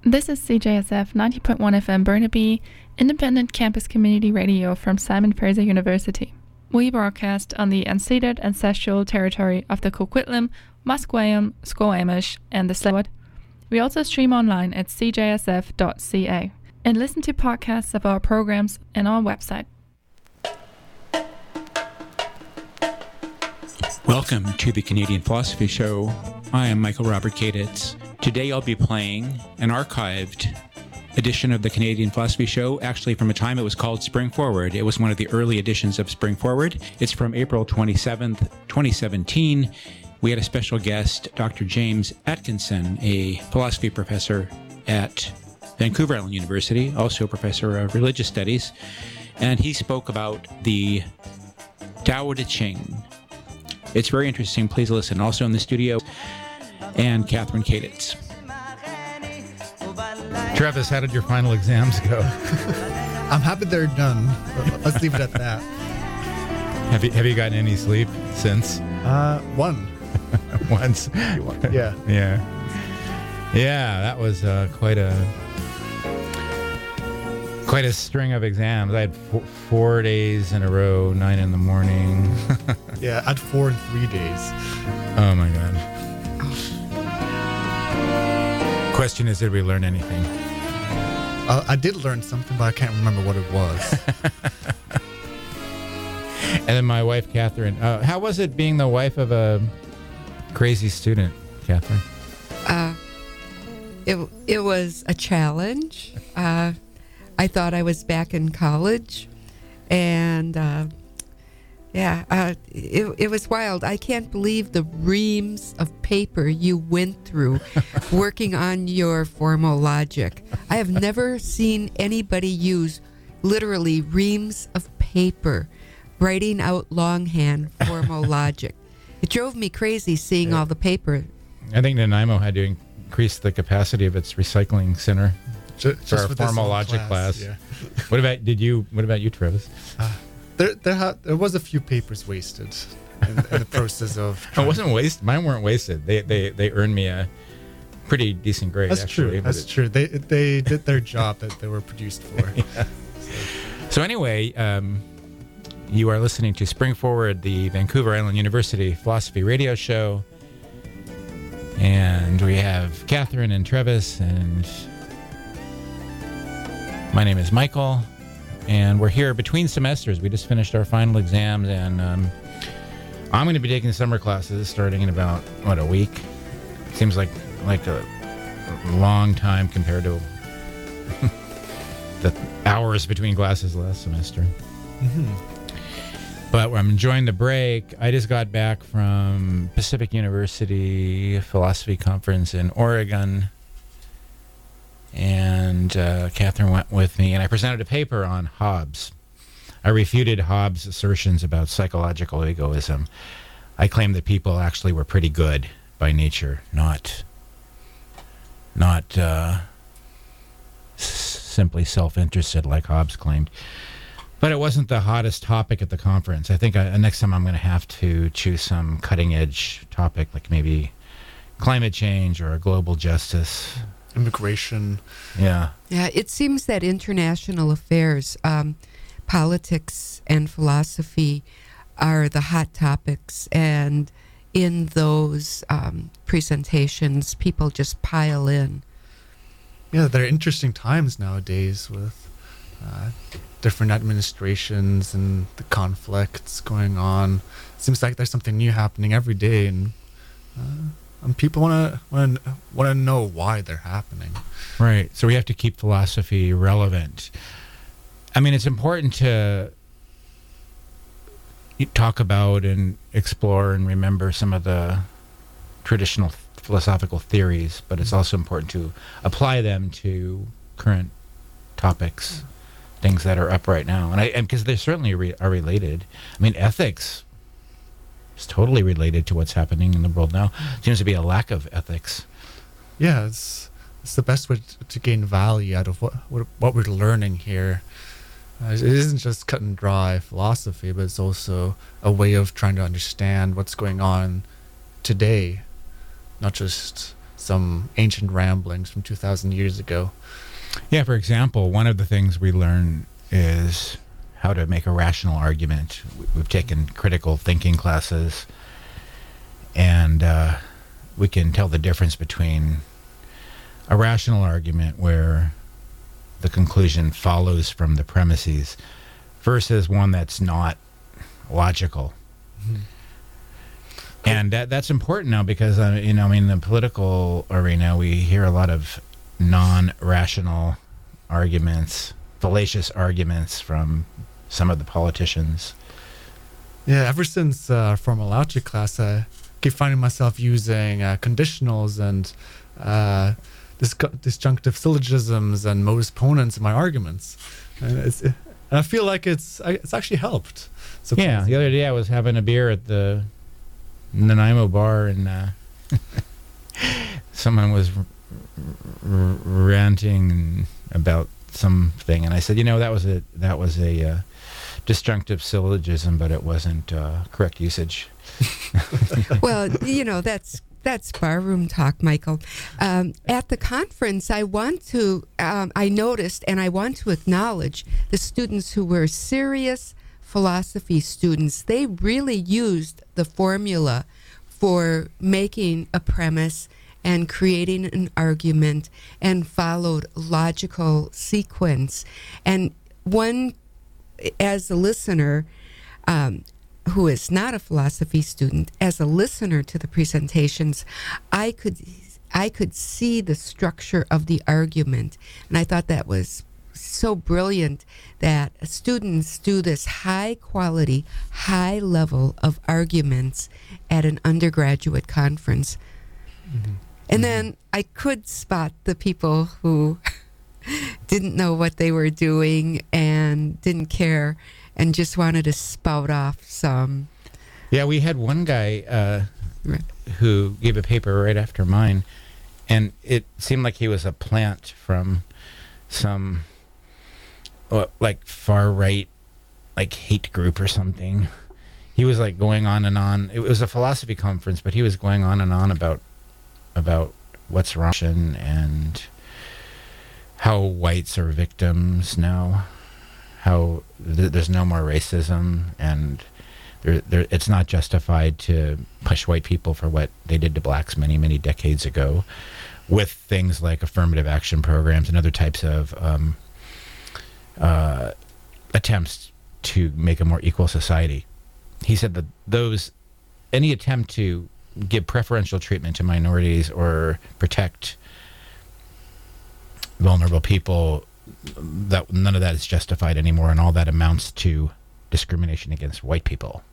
This is CJSF 90.1 FM Burnaby, independent campus community radio from Simon Fraser University. We broadcast on the unceded ancestral territory of the Coquitlam, Musqueam, Squamish, and the Tsleil-Waututh. We also stream online at cjsf.ca and listen to podcasts of our programs on our website. Welcome to the Canadian Philosophy Show. I am Michael Robert Kaditz. Today I'll be playing an archived edition of the Canadian Philosophy Show, actually from a time it was called Spring Forward. It was one of the early editions of Spring Forward. It's from April 27th, 2017. We had a special guest, Dr. James Atkinson, a philosophy professor at Vancouver Island University, also a professor of religious studies, and he spoke about the Tao Te Ching. It's very interesting. Please listen. Also in the studio, and Catherine Kaditz. Travis, how did your final exams go? I'm happy they're done. Let's leave it at that. Have you gotten any sleep since? One. Once. Yeah. Yeah, that was quite a string of exams. I had 4 days in a row, 9 in the morning. Yeah, I had 4 in 3 days. Oh my God. Question is, did we learn anything? I did learn something, but I can't remember what it was. And then my wife, Catherine. How was it being the wife of a crazy student, Catherine? It was a challenge. I thought I was back in college, and it was wild. I can't believe the reams of paper you went through working on your formal logic. I have never seen anybody use literally reams of paper writing out longhand formal logic. It drove me crazy seeing all the paper. I think Nanaimo had to increase the capacity of its recycling center Just for our formal logic class. Yeah. What about you, Travis? There was a few papers wasted in the process of. It wasn't wasted. Mine weren't wasted. They earned me a pretty decent grade. That's actually, true. That's true. They did their job that they were produced for. Yeah. So anyway, you are listening to Spring Forward, the Vancouver Island University Philosophy Radio Show, and we have Catherine and Travis, and my name is Michael. And we're here between semesters. We just finished our final exams, and I'm going to be taking summer classes starting in about, a week? Seems like a long time compared to the hours between classes last semester. Mm-hmm. But I'm enjoying the break. I just got back from Pacific University Philosophy Conference in Oregon. And Catherine went with me, and I presented a paper on Hobbes. I refuted Hobbes' assertions about psychological egoism. I claimed that people actually were pretty good by nature, not simply self-interested like Hobbes claimed. But it wasn't the hottest topic at the conference. I think next time I'm going to have to choose some cutting-edge topic, like maybe climate change or global justice. Immigration. Yeah. Yeah, it seems that international affairs, politics and philosophy are the hot topics, and in those presentations, people just pile in. Yeah, there are interesting times nowadays with different administrations and the conflicts going on. It seems like there's something new happening every day, and people want to know why they're happening. Right. So we have to keep philosophy relevant. I mean, it's important to talk about and explore and remember some of the traditional philosophical theories, but it's also important to apply them to current topics, things that are up right now. And because they certainly are related. I mean, ethics is totally related to what's happening in the world now. Seems to be a lack of ethics. Yeah, it's the best way to gain value out of what we're learning here. It isn't just cut and dry philosophy, but it's also a way of trying to understand what's going on today, not just some ancient ramblings from 2,000 years ago. Yeah, for example, one of the things we learn is how to make a rational argument. We've taken critical thinking classes, and we can tell the difference between a rational argument where the conclusion follows from the premises versus one that's not logical. Mm-hmm. And that's important now because, in the political arena, we hear a lot of non-rational arguments, fallacious arguments from some of the politicians. Yeah, ever since formal logic class, I keep finding myself using conditionals and disjunctive syllogisms and modus ponens in my arguments. And I feel like it's actually helped. So yeah, the other day I was having a beer at the Nanaimo bar, and someone was ranting about something, and I said, that was a disjunctive syllogism, but it wasn't correct usage. Well, that's barroom talk, Michael. At the conference, I noticed, and I want to acknowledge the students who were serious philosophy students. They really used the formula for making a premise and creating an argument and followed logical sequence. And one, as a listener, who is not a philosophy student, as a listener to the presentations, I could see the structure of the argument. And I thought that was so brilliant that students do this high quality, high level of arguments at an undergraduate conference. Mm-hmm. And then I could spot the people who didn't know what they were doing and didn't care and just wanted to spout off some. Yeah, we had one guy who gave a paper right after mine, and it seemed like he was a plant from some like far right, like hate group or something. He was like going on and on. It was a philosophy conference, but he was going on and on about what's wrong and how whites are victims now, how there's no more racism, and it's not justified to push white people for what they did to blacks many, many decades ago, with things like affirmative action programs and other types of attempts to make a more equal society. He said that any attempt to give preferential treatment to minorities or protect vulnerable people, that none of that is justified anymore, and all that amounts to discrimination against white people.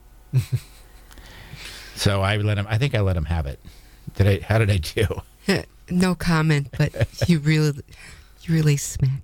So I think I let him have it. How did I do? No comment, but you really smacked.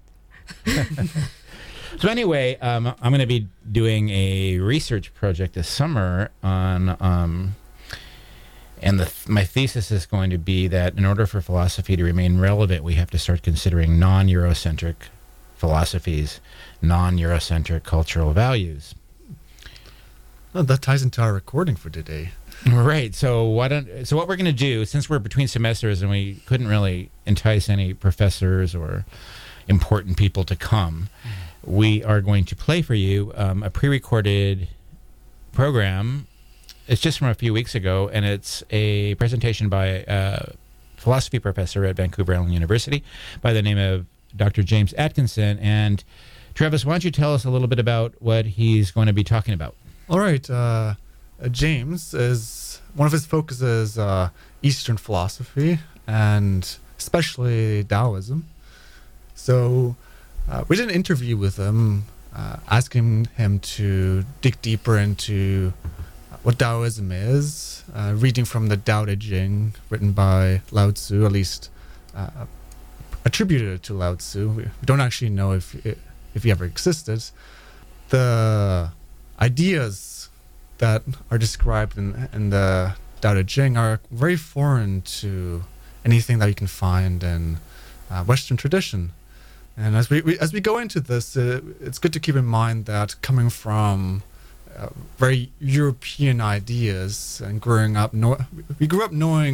So anyway, I'm going to be doing a research project this summer on, and my thesis is going to be that in order for philosophy to remain relevant, we have to start considering non-Eurocentric philosophies, non-Eurocentric cultural values. Well, that ties into our recording for today. Right. So what we're going to do, since we're between semesters and we couldn't really entice any professors or important people to come, we are going to play for you a pre-recorded program. It's just from a few weeks ago, and it's a presentation by a philosophy professor at Vancouver Island University by the name of Dr. James Atkinson. And Travis, why don't you tell us a little bit about what he's going to be talking about? All right. James is one of his focuses Eastern philosophy and especially Taoism. So we did an interview with him, asking him to dig deeper into what Taoism is, reading from the Tao Te Ching, written by Lao Tzu, at least attributed to Lao Tzu. We don't actually know if he ever existed. The ideas that are described in the Tao Te Ching are very foreign to anything that you can find in Western tradition. And as we go into this, it's good to keep in mind that coming from very European ideas and growing up, we grew up knowing what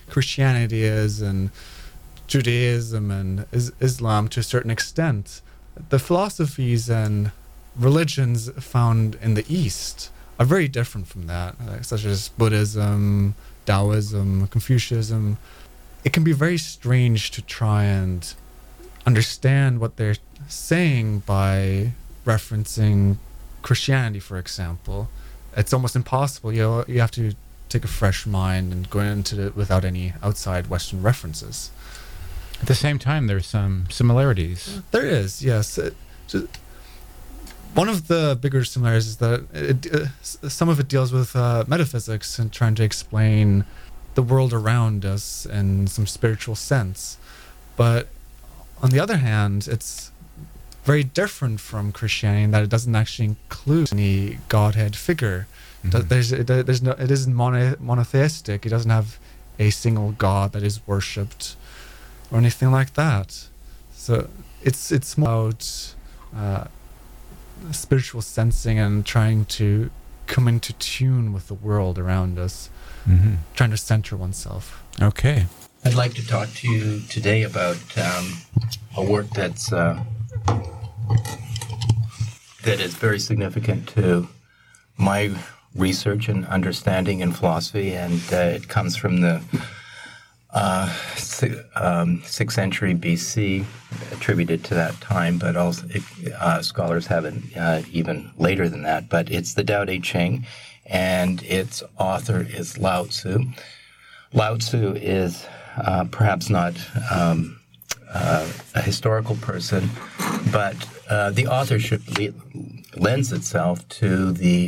Christianity is, and Judaism and Islam to a certain extent. The philosophies and religions found in the East are very different from that, such as Buddhism, Taoism, Confucianism. It can be very strange to try and understand what they're saying by referencing Christianity, for example. It's almost impossible. You have to take a fresh mind and go into it without any outside Western references. At the same time, there's some similarities. There is, yes. One of the bigger similarities is that some of it deals with metaphysics and trying to explain the world around us in some spiritual sense. But on the other hand, it's very different from Christianity in that it doesn't actually include any Godhead figure. Mm-hmm. It isn't monotheistic. It doesn't have a single God that is worshipped or anything like that. So it's more about spiritual sensing and trying to come into tune with the world around us, trying to center oneself. Okay. I'd like to talk to you today about a work that is very significant to my research and understanding in philosophy, and it comes from the 6th century BC, attributed to that time, but also scholars have it even later than that. But it's the Tao Te Ching, and its author is Lao Tzu. Lao Tzu is perhaps not a historical person, but the authorship lends itself to the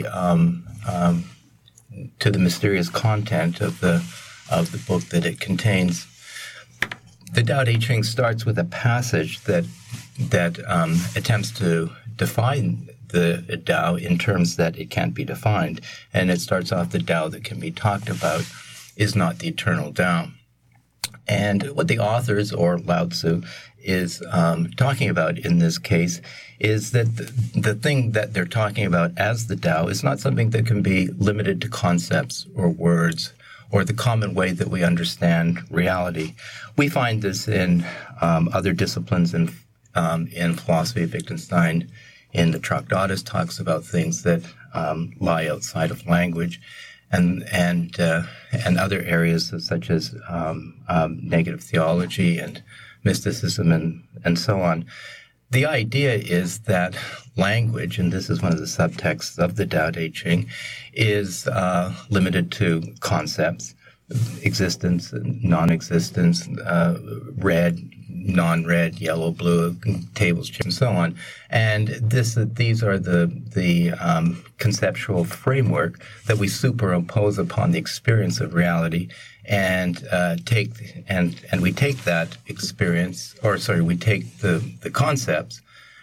mysterious content of the book that it contains. The Tao Te Ching starts with a passage that attempts to define the Tao in terms that it can't be defined, and it starts off: the Tao that can be talked about is not the eternal Tao. And what the authors, or Lao Tzu, is talking about in this case is that the thing that they're talking about as the Tao is not something that can be limited to concepts or words or the common way that we understand reality. We find this in other disciplines in philosophy. Wittgenstein in the Tractatus talks about things that lie outside of language, and other areas such as negative theology and mysticism and so on. The idea is that language, and this is one of the subtexts of the Tao Te Ching, is limited to concepts, existence, non-existence, red, non-red, yellow, blue, tables, chairs, and so on. And these are the conceptual framework that we superimpose upon the experience of reality, and we take that experience, we take the concepts,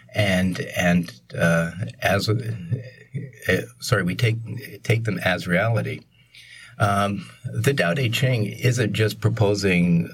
we take them as reality. The Tao Te Ching isn't just proposing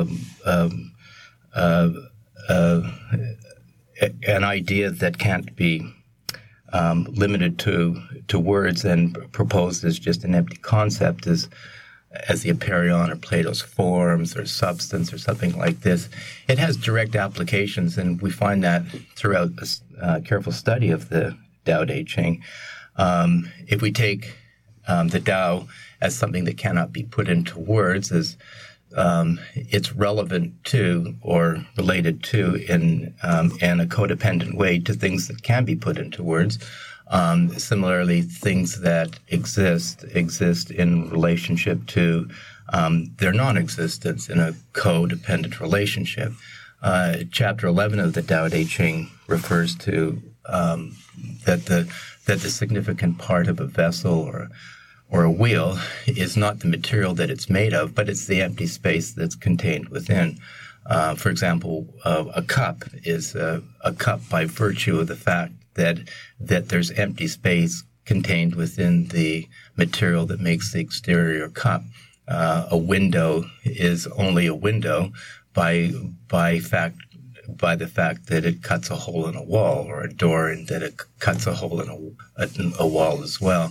an idea that can't be limited to words and proposed as just an empty concept, as the Apeiron or Plato's forms or substance or something like this. It has direct applications, and we find that throughout a careful study of the Tao Te Ching. If we take the Tao as something that cannot be put into words, as it's relevant to or related to in a codependent way to things that can be put into words. Similarly, things that exist in relationship to their non-existence in a codependent relationship. Chapter 11 of the Tao Te Ching refers to that the significant part of a vessel or a wheel is not the material that it's made of, but it's the empty space that's contained within. For example, a cup is a cup by virtue of the fact that there's empty space contained within the material that makes the exterior cup. A window is only a window by the fact that it cuts a hole in a wall, or a door and that it cuts a hole in a wall as well.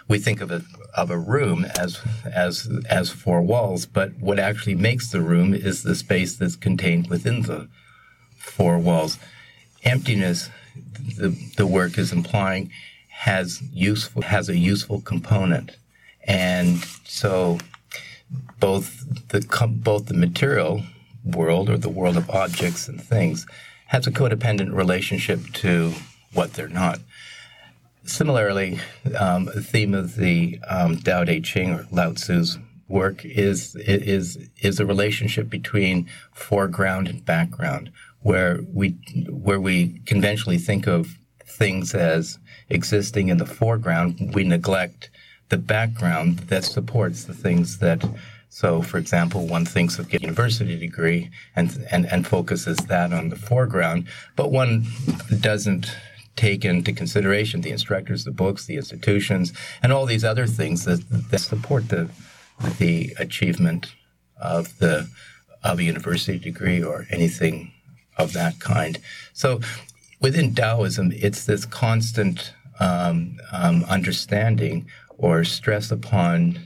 we think of a room as four walls, but what actually makes the room is the space that's contained within the four walls. Emptiness, the work is implying, has a useful component, and so both the material world, or the world of objects and things, has a codependent relationship to what they're not. Similarly, the theme of the Tao Te Ching, or Lao Tzu's work, is a relationship between foreground and background, where we conventionally think of things as existing in the foreground. We neglect the background that supports the things that. So, for example, one thinks of getting a university degree and focuses that on the foreground, but one doesn't take into consideration the instructors, the books, the institutions, and all these other things that support the achievement of a university degree or anything of that kind. So, within Taoism, it's this constant understanding or stress upon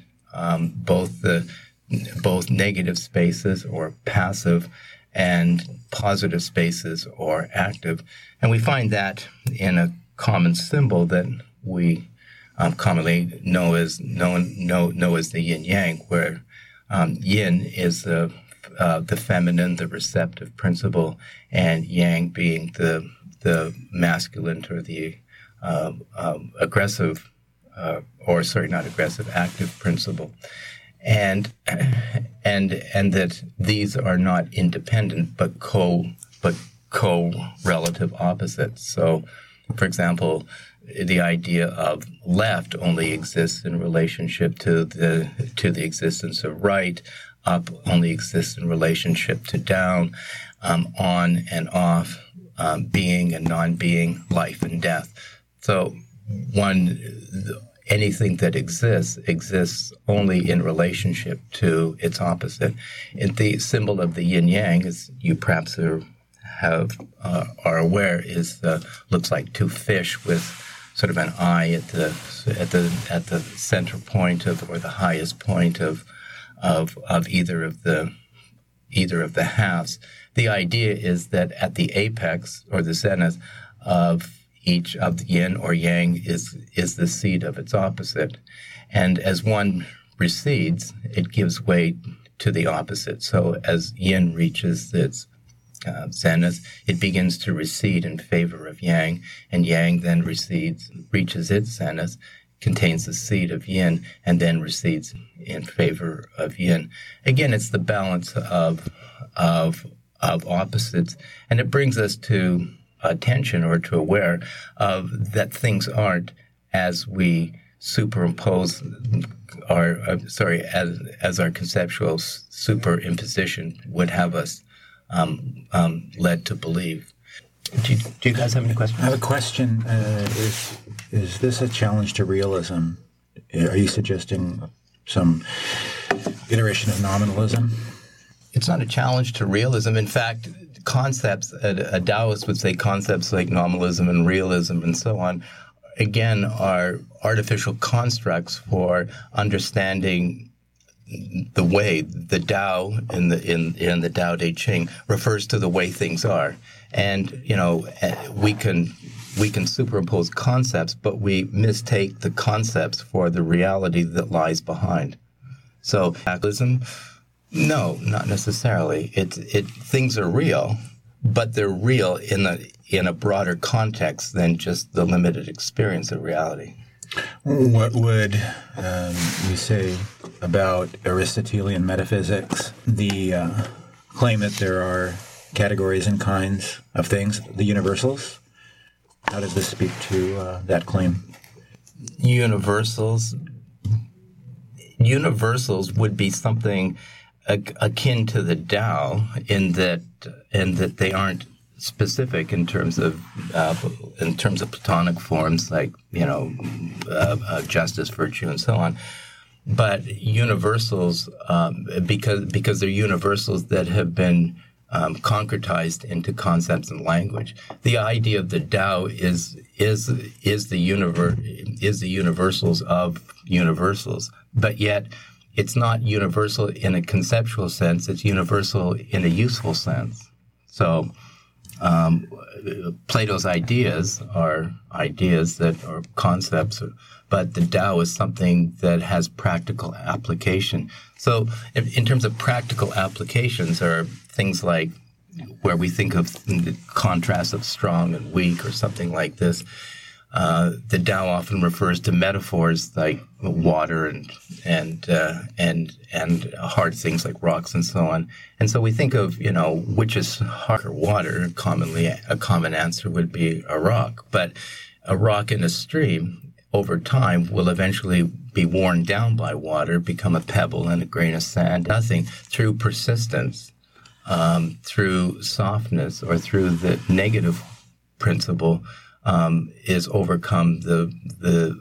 both negative spaces, or passive, and positive spaces, or active. And we find that in a common symbol that we commonly know as the yin yang, where yin is the feminine, the receptive principle, and yang being the masculine, or the aggressive, active principle. And that these are not independent, but co-relative opposites. So, for example, the idea of left only exists in relationship to the existence of right. Up only exists in relationship to down. On and off, being and non-being, life and death. So, anything that exists only in relationship to its opposite. And the symbol of the yin yang, as you perhaps are aware, looks like two fish with sort of an eye at the center point of, or the highest point of either of the halves. The idea is that at the apex, or the zenith of each of the yin or yang is the seed of its opposite. And as one recedes, it gives way to the opposite. So as yin reaches its zenith, it begins to recede in favor of yang, and yang then reaches its zenith, contains the seed of yin, and then recedes in favor of yin. Again, it's the balance of opposites, and it brings us to attention, or to aware of that things aren't as we superimpose as our conceptual superimposition would have us led to believe. Do you guys have any questions? I have a question. Is this a challenge to realism? Are you suggesting some iteration of nominalism? It's not a challenge to realism. In fact, concepts, a Taoist would say concepts like nominalism and realism and so on, again, are artificial constructs for understanding the way. The Tao in the Tao Te Ching refers to the way things are. And, we can superimpose concepts, but we mistake the concepts for the reality that lies behind. So, realism, no, not necessarily. Things are real, but they're real in a broader context than just the limited experience of reality. What would you say about Aristotelian metaphysics, the claim that there are categories and kinds of things, the universals? How does this speak to that claim? Universals would be something akin to the Tao in that they aren't specific in terms of Platonic forms like justice, virtue, and so on. But universals, because they're universals that have been concretized into concepts and language. The idea of the Tao is the universals of universals, but yet it's not universal in a conceptual sense. It's universal in a useful sense. So Plato's ideas are ideas that are concepts, but the Tao is something that has practical application. So in terms of practical applications are things like where we think of the contrast of strong and weak or something like this. The Tao often refers to metaphors like water and hard things like rocks and so on. And so we think of, which is harder, water. Commonly, a common answer would be a rock. But a rock in a stream over time will eventually be worn down by water, become a pebble and a grain of sand. Nothing through persistence, through softness, or through the negative principle is overcome the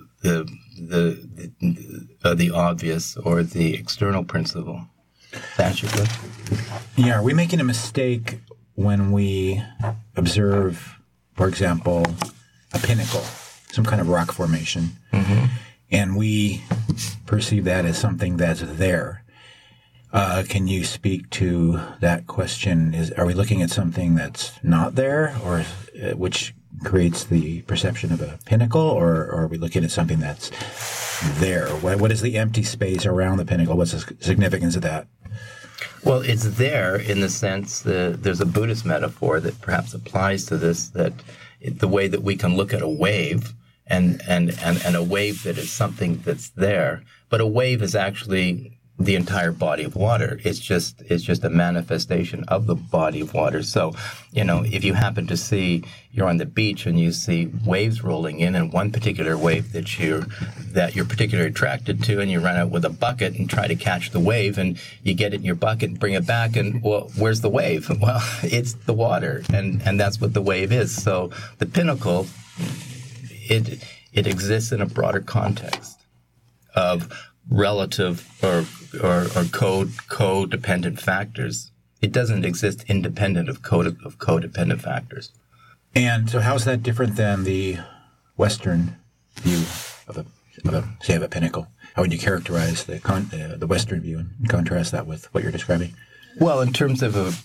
obvious or the external principle. That's your question. Yeah, are we making a mistake when we observe, for example, a pinnacle, some kind of rock formation, and we perceive that as something that's there? Can you speak to that question? Are we looking at something that's not there, or which creates the perception of a pinnacle, or are we looking at something that's there? What is the empty space around the pinnacle? What's the significance of that? Well, it's there in the sense that there's a Buddhist metaphor that perhaps applies to this, that the way that we can look at a wave and a wave that is something that's there, but a wave is actually the entire body of water. It's just a manifestation of the body of water. So, if you happen to see, you're on the beach and you see waves rolling in, and one particular wave that you're particularly attracted to, and you run out with a bucket and try to catch the wave, and you get it in your bucket and bring it back, and well, where's the wave? Well, it's the water, and that's what the wave is. So the pinnacle, it exists in a broader context of relative or codependent factors. It doesn't exist independent of codependent factors. And so, how's that different than the Western view of a pinnacle? How would you characterize the Western view and contrast that with what you're describing? Well, in terms of a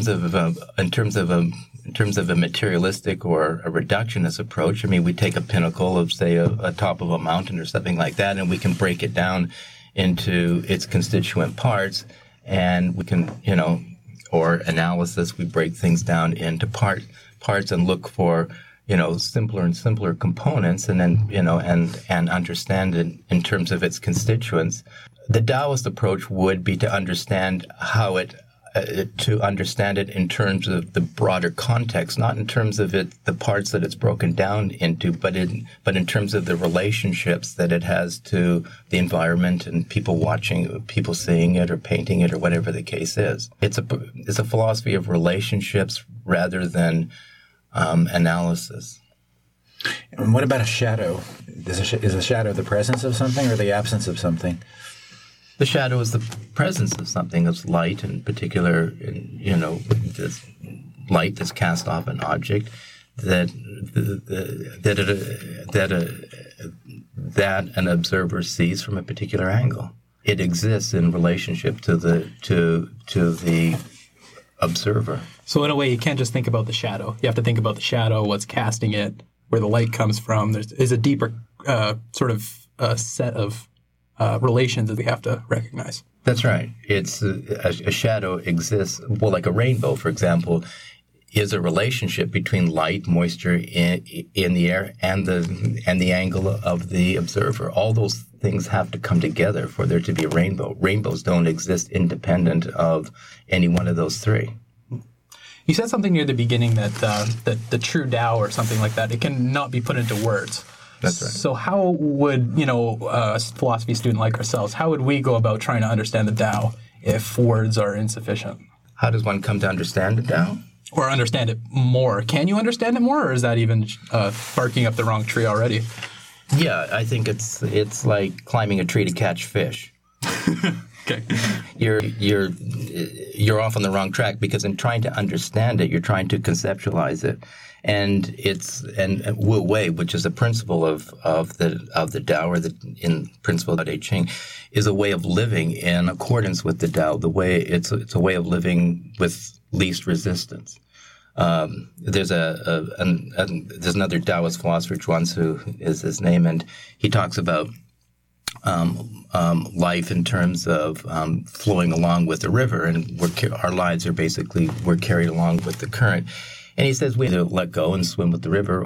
materialistic or a reductionist approach, I mean, we take a pinnacle of, say, a top of a mountain or something like that, and we can break it down into its constituent parts, and we can, or analysis, we break things down into parts and look for, simpler and simpler components, and then, and understand it in terms of its constituents. The Taoist approach would be to understand how it in terms of the broader context, not in terms of the parts that it's broken down into, but in terms of the relationships that it has to the environment and people watching, people seeing it or painting it or whatever the case is. It's a philosophy of relationships rather than analysis. And what about a shadow? Is a shadow the presence of something or the absence of something? The shadow is the presence of something, of light, in particular, this light that's cast off an object that an observer sees from a particular angle. It exists in relationship to the observer. So in a way, you can't just think about the shadow. You have to think about the shadow, what's casting it, where the light comes from. There's a deeper set of relations that we have to recognize. That's right. It's a shadow exists. Well, like a rainbow, for example, is a relationship between light, moisture in the air, and the angle of the observer. All those things have to come together for there to be a rainbow. Rainbows don't exist independent of any one of those three. You said something near the beginning that the true Tao or something like that, it cannot be put into words. That's right. So how would, a philosophy student like ourselves, how would we go about trying to understand the Tao if words are insufficient? How does one come to understand the Tao? Or understand it more? Can you understand it more, or is that even barking up the wrong tree already? Yeah, I think it's like climbing a tree to catch fish. Okay. You're off on the wrong track, because in trying to understand it, you're trying to conceptualize it, and Wu Wei, which is a principle of the Tao, or in principle of Tao Te Ching, is a way of living in accordance with the Tao. It's a way of living with least resistance. There's there's another Taoist philosopher, Zhuangzi is his name, and he talks about life in terms of flowing along with the river, and our lives are basically, we're carried along with the current. And he says we either let go and swim with the river,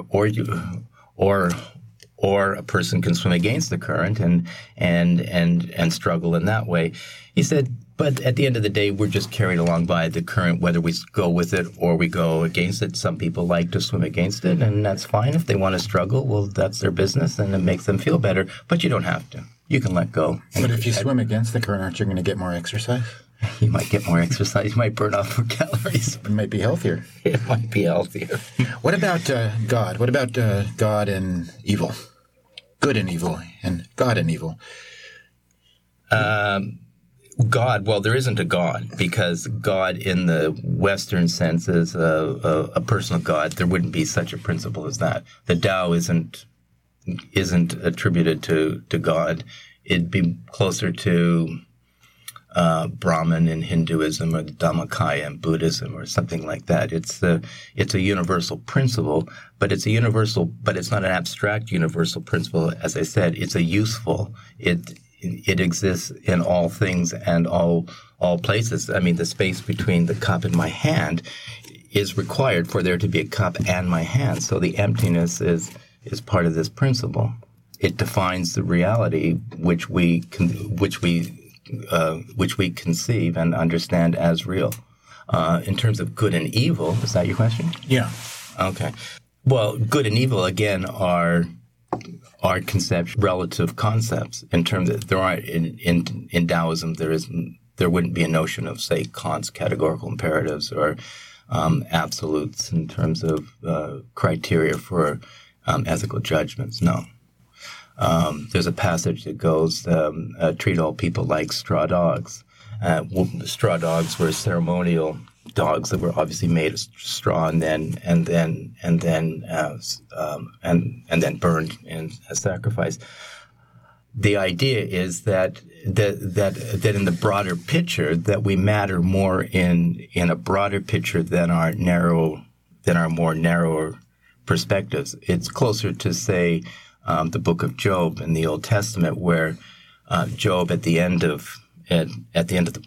or a person can swim against the current and struggle in that way. He said, but at the end of the day, we're just carried along by the current, whether we go with it or we go against it. Some people like to swim against it, and that's fine. If they want to struggle, well, that's their business, and it makes them feel better. But you don't have to. You can let go. But if you swim against the current, aren't you going to get more exercise? You might get more exercise. You might burn off more calories. It might be healthier. It might be healthier. What about God? What about God and evil? Good and evil, and God and evil. God, well, there isn't a God, because God in the Western sense is a personal God. There wouldn't be such a principle as that. The Tao isn't attributed to God. It'd be closer to Brahman in Hinduism, or the Dhammakaya in Buddhism, or something like that. It's a universal principle, but it's not an abstract universal principle. As I said, it's a useful. It exists in all things and all places. I mean, the space between the cup and my hand is required for there to be a cup and my hand. So the emptiness is part of this principle. It defines the reality which we conceive and understand as real. In terms of good and evil, is that your question? Yeah. Okay. Well, good and evil again are relative concepts. In terms of, there aren't in Taoism, there wouldn't be a notion of, say, Kant's categorical imperatives or absolutes in terms of criteria for ethical judgments. No. There's a passage that goes, treat all people like straw dogs. Straw dogs were ceremonial dogs that were obviously made of straw and then burned as sacrifice. The idea is that in the broader picture, that we matter more in a broader picture than our more narrower perspectives. It's closer to, say, the book of Job in the Old Testament, where Job at the end of the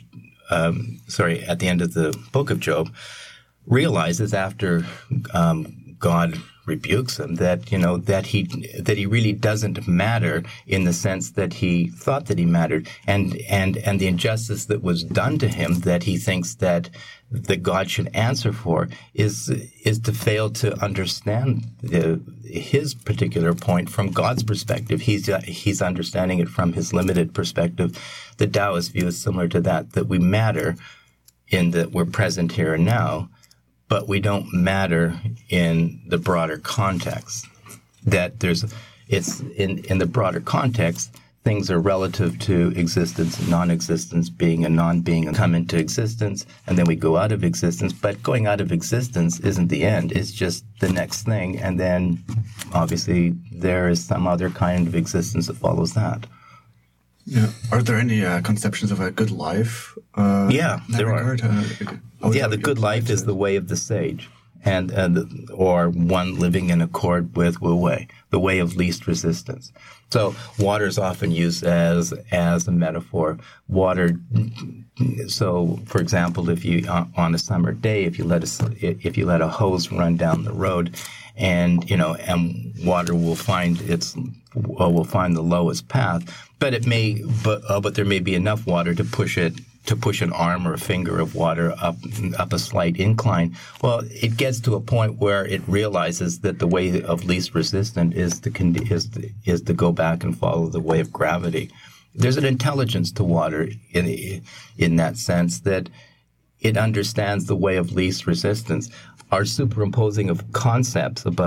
book of Job realizes, after God rebukes him, that he really doesn't matter in the sense that he thought that he mattered, and the injustice that was done to him, that he thinks that God should answer for, is to fail to understand his particular point from God's perspective. He's understanding it from his limited perspective. The Taoist view is similar to that we matter in that we're present here and now, but we don't matter in the broader context. That it's in the broader context, things are relative to existence and non-existence, being and non-being, and come into existence, and then we go out of existence. But going out of existence isn't the end. It's just the next thing. And then, obviously, there is some other kind of existence that follows that. Yeah. Are there any conceptions of a good life? Yeah, there are. The good life is the way of the sage, or one living in accord with Wu Wei, the way of least resistance. So water is often used as a metaphor. Water. So, for example, if you on a summer day, if you let a hose run down the road, and water will find the lowest path, but there may be enough water to push an arm or a finger of water up a slight incline. Well, it gets to a point where it realizes that the way of least resistance is to go back and follow the way of gravity. There's an intelligence to water in that sense, that it understands the way of least resistance. Our superimposing of concepts about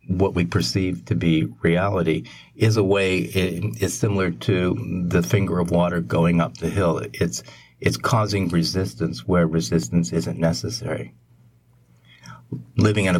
what we perceive to be reality is a way, is similar to the finger of water going up the hill. It's causing resistance where resistance isn't necessary. Living in a